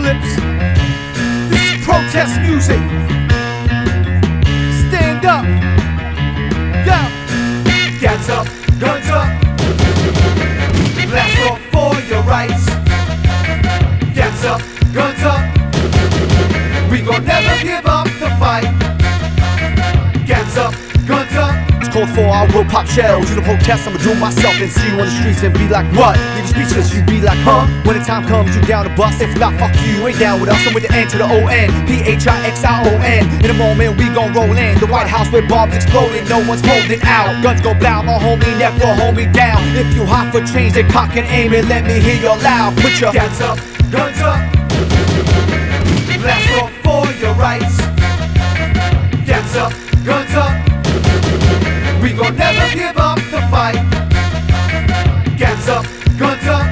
lips. This is protest music. Stand up. Yeah. Gats up, guns up. Blast off for your rights. Gats up, guns up. We gon' never give up the fight. Gats up, guns up. It's called for, I will pop shells. You don't protest, I'ma do it myself and see you on the streets and be like, what? Leave you speechless, you be like, huh? When the time comes, you down to bust. If not, fuck you ain't down with us. I'm with the N to the O-N, P-H-I-X-I-O-N. In a moment, we gon' roll in the White House where bombs exploding, no one's holding out. Guns go blow, my homie never hold me down. If you hot for change, then cock and aim and let me hear your loud. Put your gats up, guns up. Blast off for your rights. Gats up, guns up. We gon' never give up the fight. Gats up, guns up.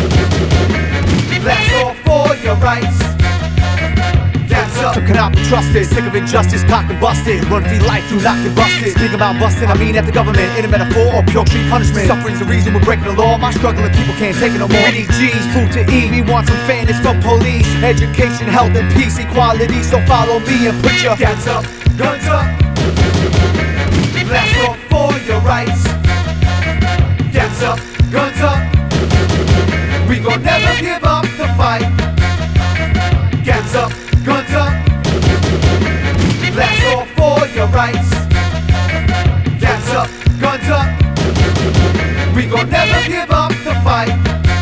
Blast off for your rights. Gats up. Cannot be trusted, sick of injustice, cocked and busted. Run for your life through locked and busted. Speak about busting, I mean at the government. In a metaphor or pure street punishment. Suffering's the reason we're breaking the law. My struggling people can't take it no more. We need G's, food to eat. We want some fairness from police. Education, health and peace, equality. So follow me and put your gats up, guns up. Blast off for your rights. Gats up, guns up. We gon' never give up the fight. Gats up, guns up. Blast off for your rights. Gats up, guns up. We gon' never give up the fight.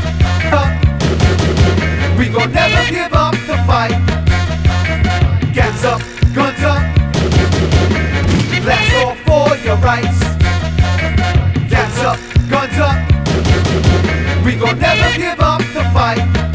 We gon' never give up the fight. Gats up, guns up. Blast off for your rights. Gats up, guns up. We gon' never give up the fight.